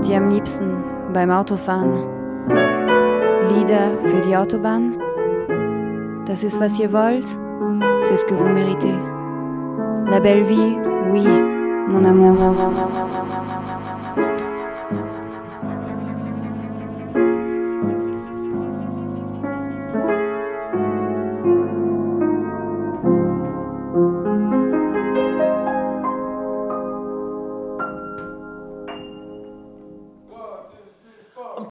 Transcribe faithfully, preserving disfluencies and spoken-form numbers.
hört ihr am liebsten beim Autofahren? Lieder für die Autobahn? Das ist, was ihr wollt? C'est ce que vous méritez. La belle vie, oui, mon amour.